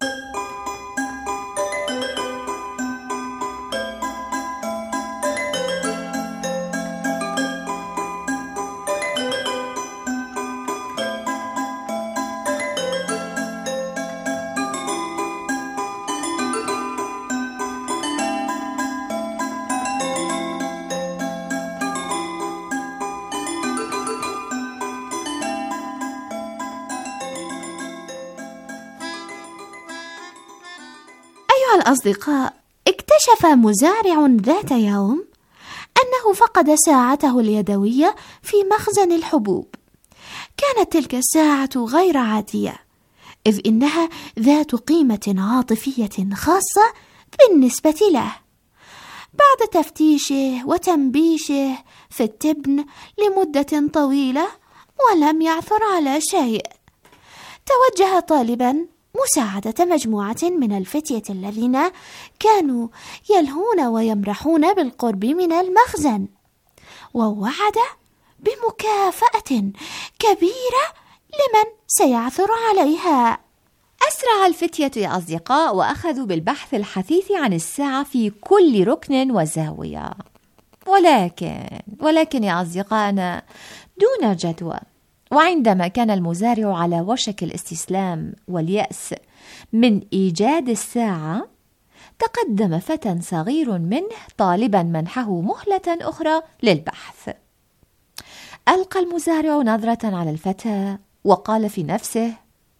الأصدقاء، اكتشف مزارع ذات يوم أنه فقد ساعته اليدوية في مخزن الحبوب. كانت تلك الساعة غير عادية، إذ إنها ذات قيمة عاطفية خاصة بالنسبة له. بعد تفتيشه وتنبيشه في التبن لمدة طويلة ولم يعثر على شيء، توجه طالبا مساعدة مجموعة من الفتية الذين كانوا يلهون ويمرحون بالقرب من المخزن، ووعد بمكافأة كبيرة لمن سيعثر عليها. أسرع الفتية يا أصدقاء وأخذوا بالبحث الحثيث عن الساعة في كل ركن وزاوية، ولكن ولكن يا أصدقائنا دون جدوى. وعندما كان المزارع على وشك الاستسلام واليأس من إيجاد الساعة، تقدم فتى صغير منه طالبا منحه مهلة أخرى للبحث. ألقى المزارع نظرة على الفتى وقال في نفسه: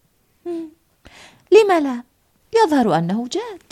لم لا؟ يظهر أنه جاد.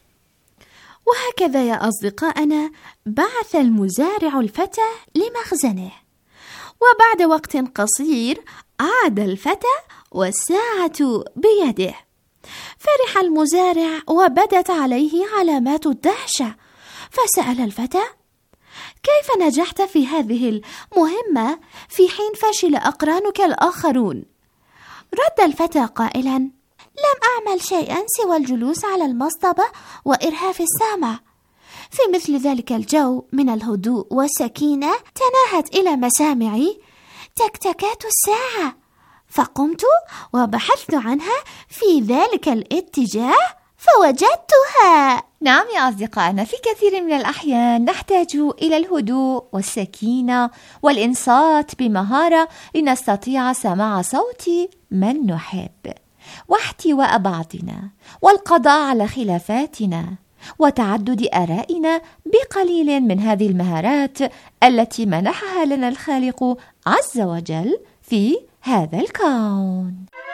وهكذا يا أصدقائنا بعث المزارع الفتى لمخزنه، وبعد وقت قصير عاد الفتى والساعة بيده. فرح المزارع وبدت عليه علامات الدهشة، فسأل الفتى: كيف نجحت في هذه المهمة في حين فشل أقرانك الآخرون؟ رد الفتى قائلا: لم أعمل شيئا سوى الجلوس على المصطبة وإرهاف السامع. في مثل ذلك الجو من الهدوء والسكينة تناهت إلى مسامعي تكتكات الساعة، فقمت وبحثت عنها في ذلك الاتجاه فوجدتها. نعم يا أصدقائنا، في كثير من الأحيان نحتاج إلى الهدوء والسكينة والإنصات بمهارة لنستطيع سماع صوت من نحب، واحتواء بعضنا، والقضاء على خلافاتنا، وتعدد آرائنا بقليل من هذه المهارات التي منحها لنا الخالق عز وجل في هذا الكون.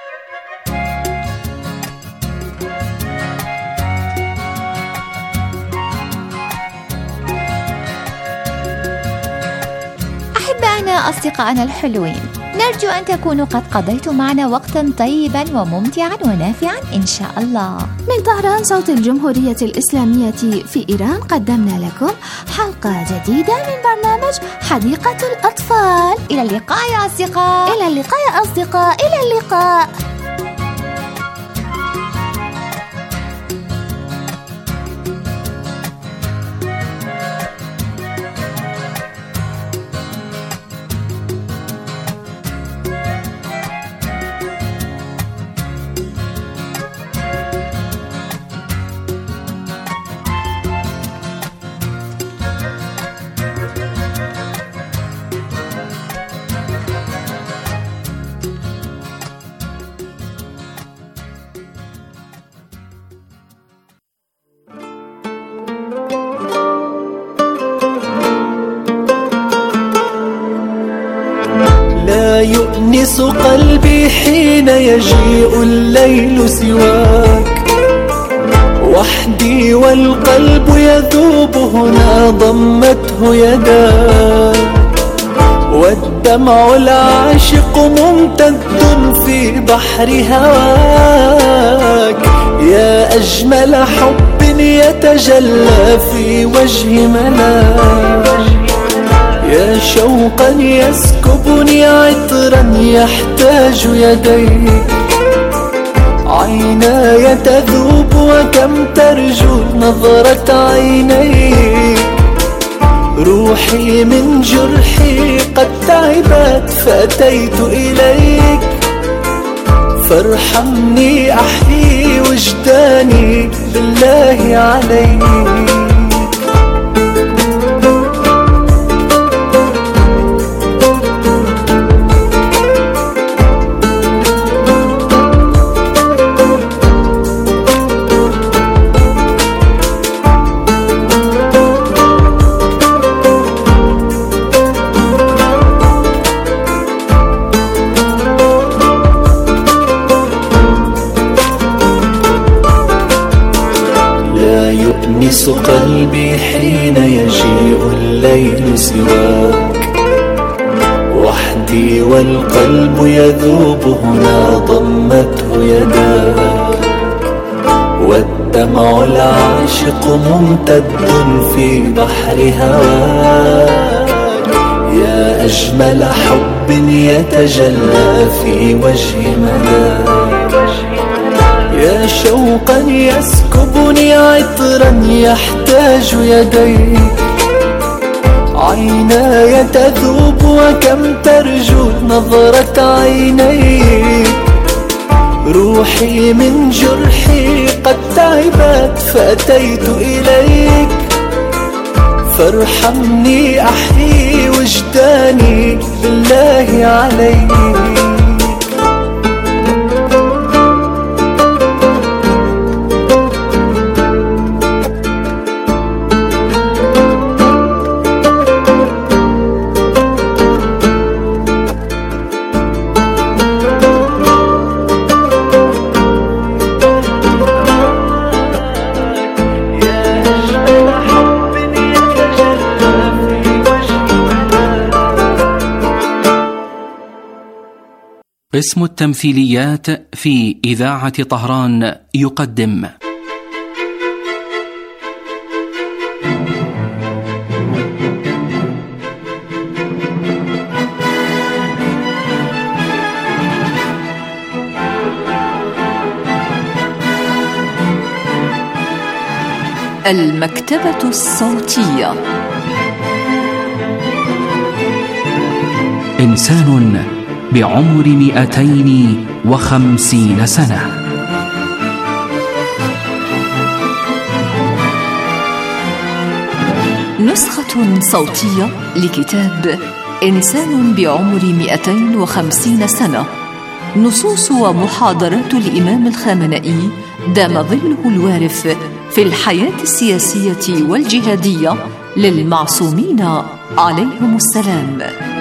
أحبائنا أصدقائنا الحلوين، نرجو أن تكونوا قد قضيتم معنا وقتا طيبا وممتعا ونافعا إن شاء الله. من طهران صوت الجمهورية الإسلامية في إيران قدمنا لكم حلقة جديدة من برنامج حديقة الأطفال. إلى اللقاء يا أصدقاء. إلى اللقاء يا أصدقاء. إلى اللقاء. يؤنس قلبي حين يجيء الليل سواك، وحدي والقلب يذوب هنا ضمته يداك، والدمع العاشق ممتد في بحر هواك، يا أجمل حب يتجلى في وجه ملاك، يا شوقا يسكبني عطرا يحتاج يديك، عيناي تذوب وكم ترجو نظرة عينيك، روحي من جرحي قد تعبت فأتيت إليك، فارحمني أحيي وجداني بالله عليك. يؤنس قلبي حين يجيء الليل سواك، وحدي والقلب يذوب هنا ضمته يداك، والدمع العاشق ممتد في بحر هواك، يا أجمل حب يتجلى في وجه ملاك، يا شوقا يسكبني عطرا يحتاج يديك، عيناي تذوب وكم ترجو نظرة عينيك، روحي من جرحي قد تعبت فأتيت إليك، فارحمني أحيي وجداني بالله عليك. قسم التمثيليات في إذاعة طهران يقدم المكتبة الصوتية. إنسان بعمر مئتين وخمسين سنة. نسخة صوتية لكتاب إنسان بعمر مئتين وخمسين سنة، نصوص ومحاضرات الإمام الخامنئي دام ظله الوارف في الحياة السياسية والجهادية للمعصومين عليهم السلام.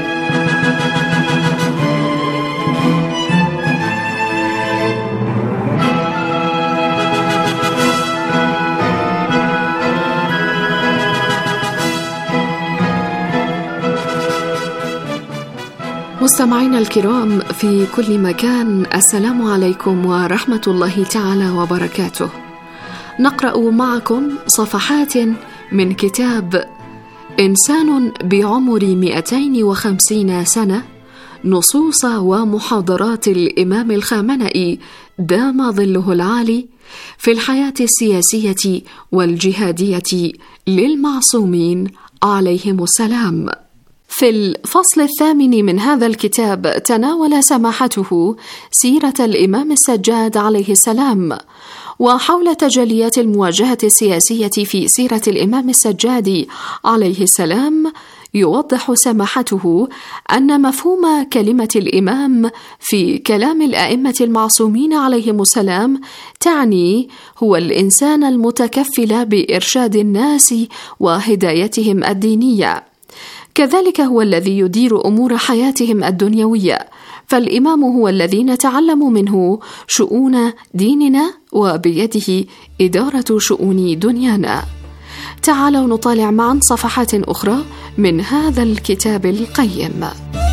مستمعينا الكرام في كل مكان، السلام عليكم ورحمة الله تعالى وبركاته. نقرأ معكم صفحات من كتاب إنسان بعمر مئتين وخمسين سنة، نصوص ومحاضرات الإمام الخامنئي دام ظله العالي في الحياة السياسية والجهادية للمعصومين عليهم السلام. في الفصل الثامن من هذا الكتاب تناول سماحته سيرة الإمام السجاد عليه السلام، وحول تجليات المواجهة السياسية في سيرة الإمام السجاد عليه السلام يوضح سماحته أن مفهوم كلمة الإمام في كلام الأئمة المعصومين عليهم السلام تعني هو الإنسان المتكفل بإرشاد الناس وهدايتهم الدينية، كذلك هو الذي يدير أمور حياتهم الدنيوية، فالإمام هو الذي نتعلم منه شؤون ديننا وبيده إدارة شؤون دنيانا. تعالوا نطالع معا صفحات أخرى من هذا الكتاب القيم.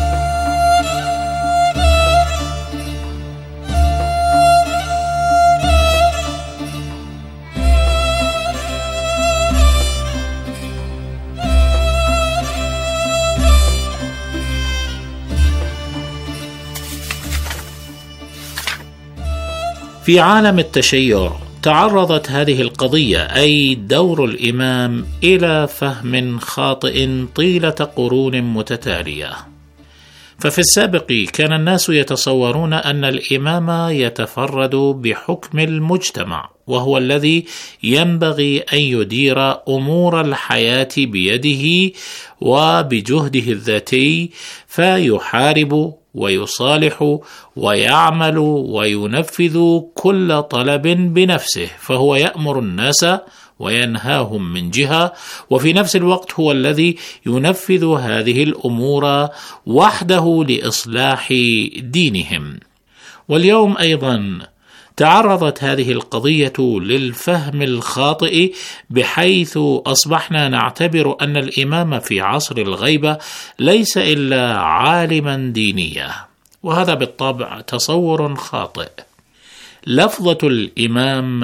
في عالم التشيع تعرضت هذه القضية، أي دور الإمام، إلى فهم خاطئ طيلة قرون متتالية. ففي السابق كان الناس يتصورون أن الإمام يتفرد بحكم المجتمع، وهو الذي ينبغي أن يدير أمور الحياة بيده وبجهده الذاتي، فيحارب ويصالح ويعمل وينفذ كل طلب بنفسه، فهو يأمر الناس وينهاهم من جهة، وفي نفس الوقت هو الذي ينفذ هذه الأمور وحده لإصلاح دينهم. واليوم أيضا تعرضت هذه القضية للفهم الخاطئ، بحيث أصبحنا نعتبر أن الإمام في عصر الغيبة ليس إلا عالما دينيا، وهذا بالطبع تصور خاطئ. لفظة الإمام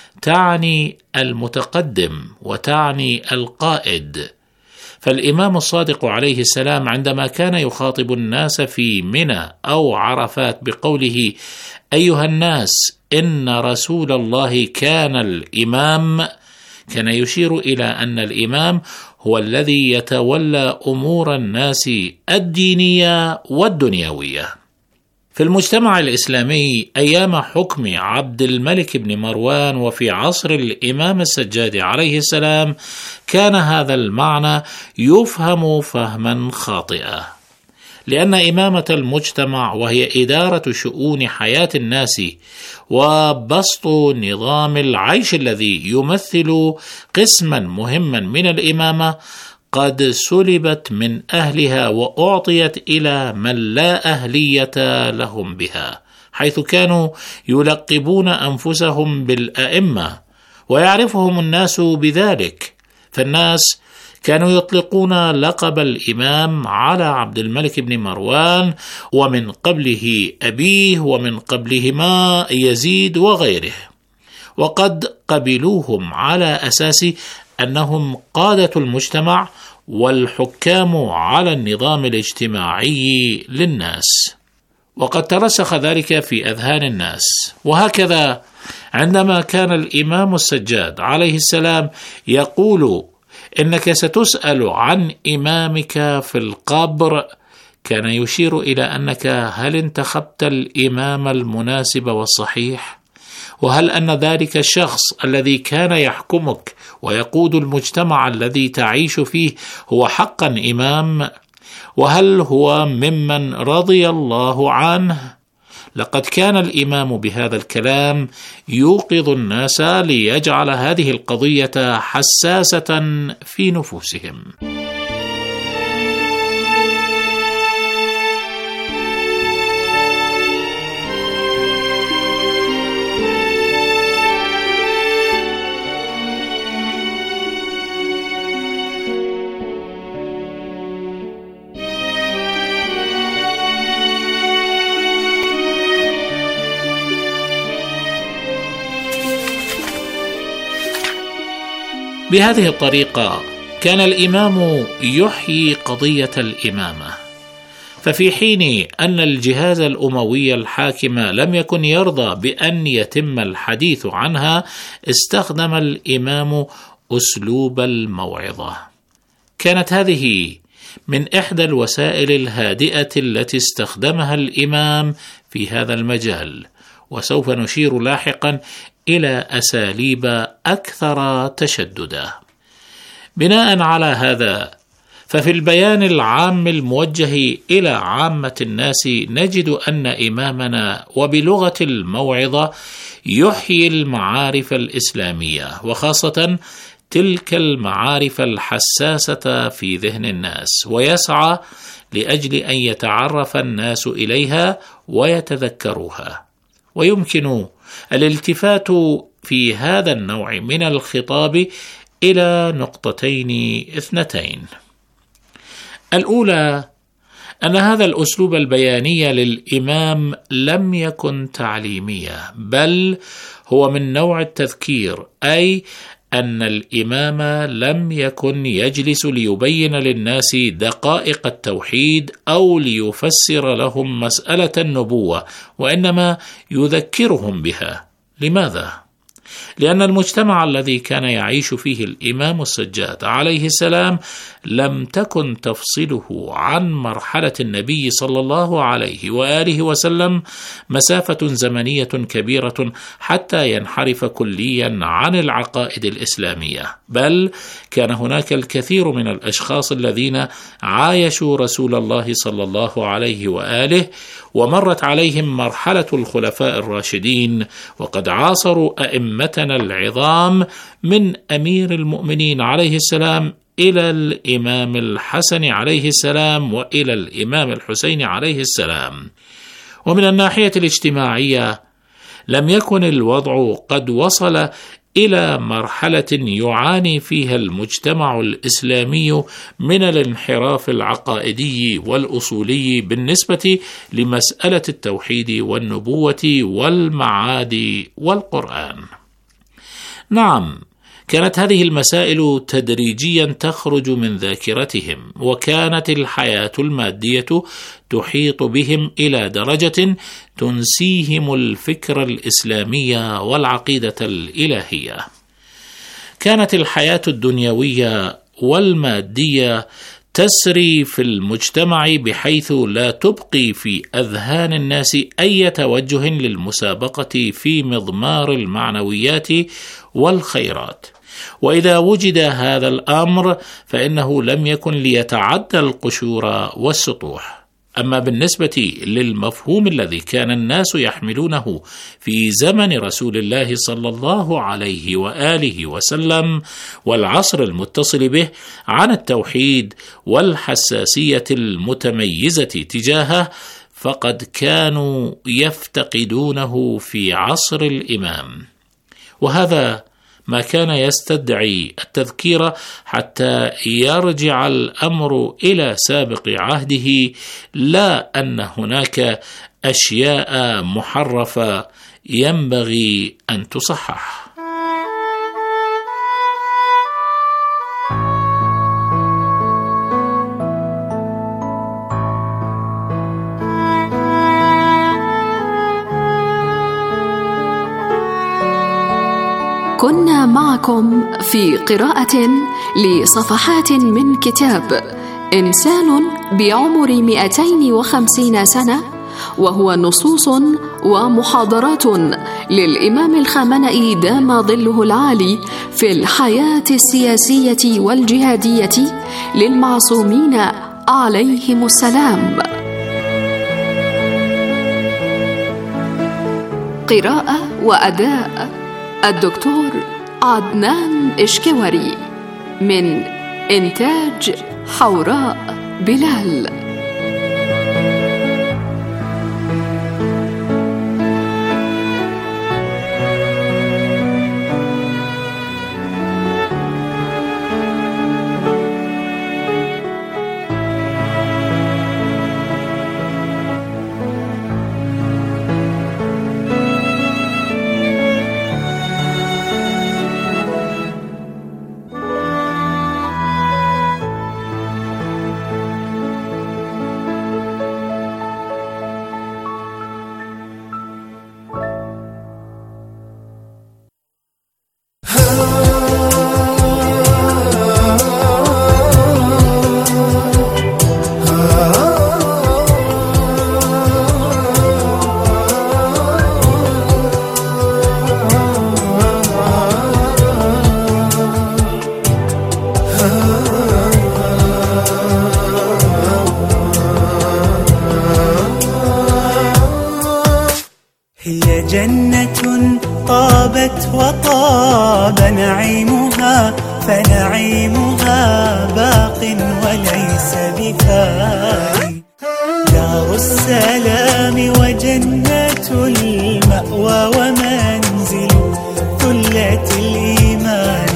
تعني المتقدم وتعني القائد، فالإمام الصادق عليه السلام عندما كان يخاطب الناس في منى أو عرفات بقوله أيها الناس إن رسول الله كان الإمام، كان يشير إلى أن الإمام هو الذي يتولى أمور الناس الدينية والدنيوية. في المجتمع الإسلامي أيام حكم عبد الملك بن مروان وفي عصر الإمام السجاد عليه السلام كان هذا المعنى يفهم فهما خاطئا، لأن إمامة المجتمع وهي إدارة شؤون حياة الناس وبسط نظام العيش الذي يمثل قسما مهما من الإمامة قد سلبت من أهلها وأعطيت إلى من لا أهلية لهم بها، حيث كانوا يلقبون أنفسهم بالأئمة ويعرفهم الناس بذلك. فالناس كانوا يطلقون لقب الإمام على عبد الملك بن مروان ومن قبله أبيه ومن قبلهما يزيد وغيره، وقد قبلوهم على أساس أنهم قادة المجتمع والحكام على النظام الاجتماعي للناس، وقد ترسخ ذلك في أذهان الناس. وهكذا عندما كان الإمام السجاد عليه السلام يقول إنك ستسأل عن إمامك في القبر، كان يشير إلى أنك هل انتخبت الإمام المناسب والصحيح؟ وهل أن ذلك الشخص الذي كان يحكمك ويقود المجتمع الذي تعيش فيه هو حقا إمام؟ وهل هو ممن رضي الله عنه؟ لقد كان الإمام بهذا الكلام يوقظ الناس ليجعل هذه القضية حساسة في نفوسهم. بهذه الطريقة كان الإمام يحيي قضية الإمامة، ففي حين أن الجهاز الأموي الحاكم لم يكن يرضى بأن يتم الحديث عنها، استخدم الإمام أسلوب الموعظة. كانت هذه من إحدى الوسائل الهادئة التي استخدمها الإمام في هذا المجال، وسوف نشير لاحقا إلى أساليب أكثر تشددا. بناء على هذا، ففي البيان العام الموجه إلى عامة الناس نجد أن إمامنا وبلغة الموعظة يحيي المعارف الإسلامية، وخاصة تلك المعارف الحساسة في ذهن الناس، ويسعى لأجل أن يتعرف الناس إليها ويتذكروها. ويمكن الالتفات في هذا النوع من الخطاب إلى نقطتين اثنتين. الأولى أن هذا الأسلوب البياني للإمام لم يكن تعليميا، بل هو من نوع التذكير، أي أن الإمام لم يكن يجلس ليبين للناس دقائق التوحيد أو ليفسر لهم مسألة النبوة، وإنما يذكرهم بها. لماذا؟ لأن المجتمع الذي كان يعيش فيه الإمام السجاد عليه السلام لم تكن تفصله عن مرحلة النبي صلى الله عليه وآله وسلم مسافة زمنية كبيرة حتى ينحرف كليا عن العقائد الإسلامية، بل كان هناك الكثير من الأشخاص الذين عايشوا رسول الله صلى الله عليه وآله، ومرت عليهم مرحلة الخلفاء الراشدين، وقد عاصروا أئمتنا العظام من أمير المؤمنين عليه السلام إلى الإمام الحسن عليه السلام وإلى الإمام الحسين عليه السلام. ومن الناحية الاجتماعية لم يكن الوضع قد وصل إلى مرحلة يعاني فيها المجتمع الإسلامي من الانحراف العقائدي والأصولي بالنسبة لمسألة التوحيد والنبوة والمعاد والقرآن. نعم، كانت هذه المسائل تدريجيا تخرج من ذاكرتهم، وكانت الحياة المادية تحيط بهم إلى درجة تنسيهم الفكر الإسلامي والعقيدة الإلهية. كانت الحياة الدنيوية والمادية تسري في المجتمع بحيث لا تبقي في أذهان الناس أي توجه للمسابقة في مضمار المعنويات والخيرات، وإذا وجد هذا الأمر فإنه لم يكن ليتعدى القشور والسطوح. أما بالنسبة للمفهوم الذي كان الناس يحملونه في زمن رسول الله صلى الله عليه وآله وسلم والعصر المتصل به عن التوحيد والحساسية المتميزة تجاهه، فقد كانوا يفتقدونه في عصر الإمام، وهذا ما كان يستدعي التذكير حتى يرجع الأمر إلى سابق عهده، لا أن هناك أشياء محرفة ينبغي أن تصحح. كنا معكم في قراءة لصفحات من كتاب إنسان بعمر مئتين وخمسين سنة، وهو نصوص ومحاضرات للإمام الخامنئي دام ظله العالي في الحياة السياسية والجهادية للمعصومين عليهم السلام. قراءة وأداء الدكتور عدنان إشكوري، من إنتاج حوراء بلال. هي جنة طابت وطاب نعيمها، فنعيمها باق وليس بفاني. دار السلام وجنة المأوى ومنزل ثلة الإيمان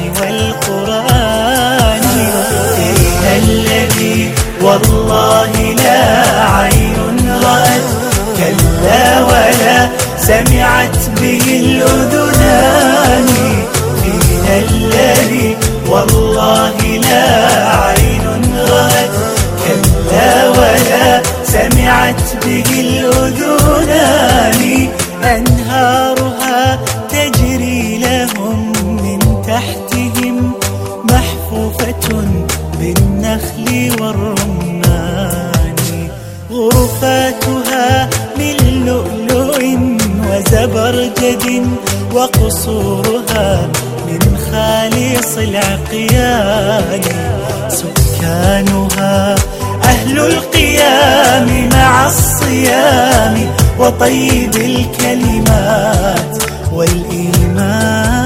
والقرآن. فيها الذي والله لا عين رأت، كلا ولا سمعت به الأذنان. فيها الذي والله لا عين رأت، كلا ولا سمعت به الأذنان. أنهارها تجري لهم من تحتهم، محفوفة بالنخل والرمان. غرفاتها من لؤلؤ وزبرجد، وقصورها من خالص العقيان. سكانها أهل القيام مع الصيام، وطيب الكلمات والإيمان.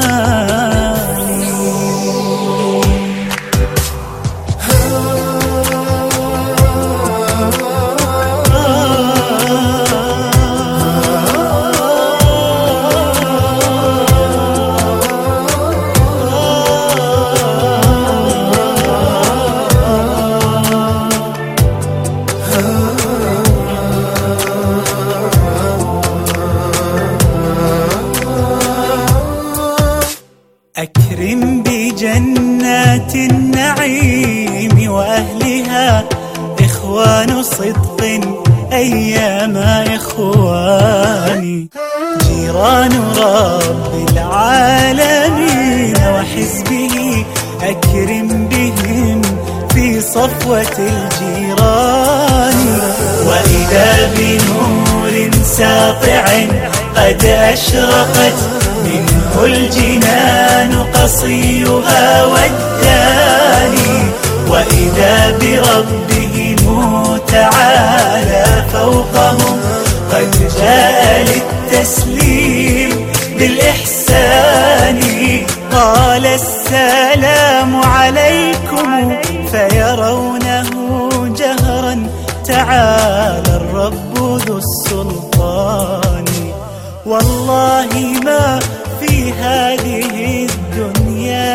أكرم بجنات النعيم وأهلها، إخوان صدق أيام إخواني. جيران رب العالمين وحزبه، أكرم بهم في صفوة الجيران. وإذا بنور ساطع قد أشرقت، منه الجنان قصيها والداني. وإذا بربهم تعالى فوقهم، قد جاء للتسليم بالإحسان. قال السلام عليكم، فيرونه جهرا تعالى الرب ذو السلطان. والله ما في هذه